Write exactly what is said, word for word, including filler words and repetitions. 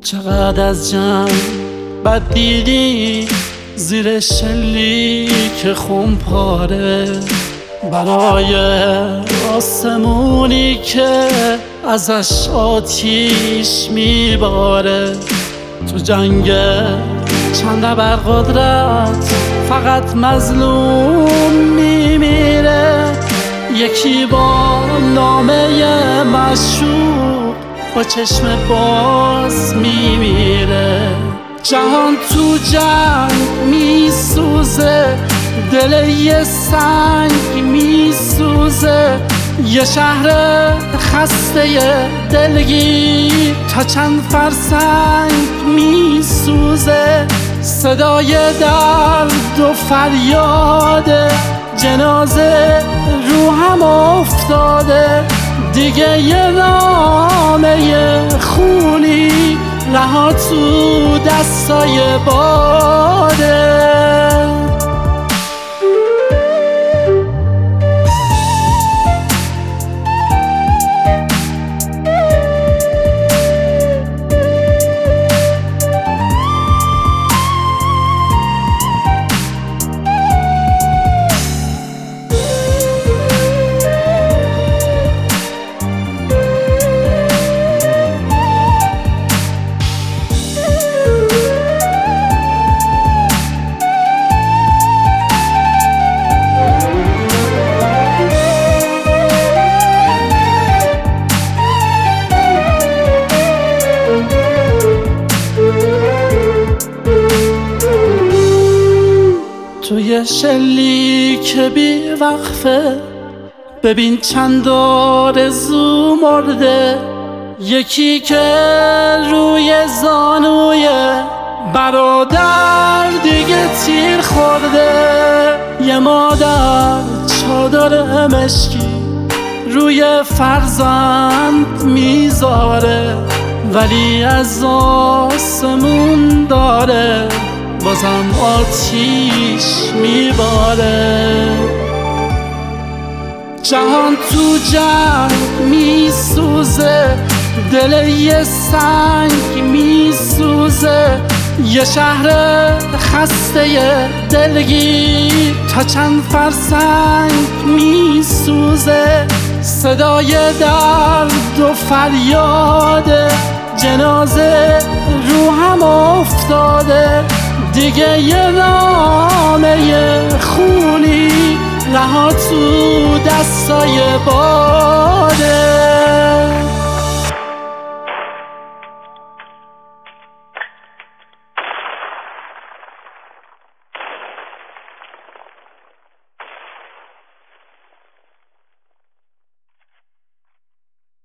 چقدر از جنگ بد دیدی زیر شلیک خونپاره، برای آسمونی که ازش آتیش میباره. تو جنگ چند ابرقدرت فقط مظلوم میمیره، یکی با نامه مشهور با چشم باز میمیره. جهان تو جنگ میسوزه، دل یه سنگ میسوزه، یه شهر خسته دلگیر تا چند فرسنگ میسوزه. صدای درد و فریاد جنازه رو هم افتاده، دیگه یه نامه خونی رها تو دستای باده. توی شلیک بی وقفه ببین چند آرزو مرده، یکی که روی زانوی برادر دیگه تیر خورده، یه مادر چادر مشکی روی فرزند میذاره، ولی از آسمون داره بازم آتیش میباره. جهان تو جنگ میسوزه، دل یه سنگ میسوزه، یه شهر خسته دلگیر تا چند فرسنگ میسوزه. صدای درد و فریاد جنازه رو هم افتاده، دیگه یه نامه خونی رها تو دستای باده.